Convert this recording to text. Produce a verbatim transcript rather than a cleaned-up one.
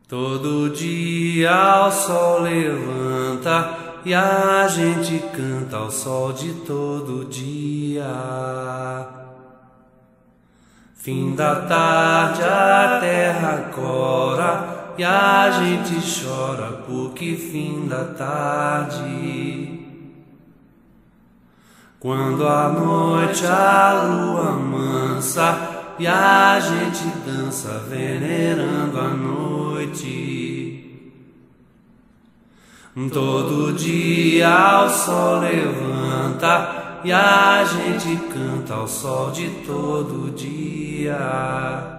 Todo dia o sol levanta e a gente canta ao sol de todo dia. Fim da tarde a terra cora e a gente chora porque fim da tarde. Quando à noite a lua mansa e a gente dança venerando a noite. Todo dia o sol levanta e a gente canta ao sol de todo dia.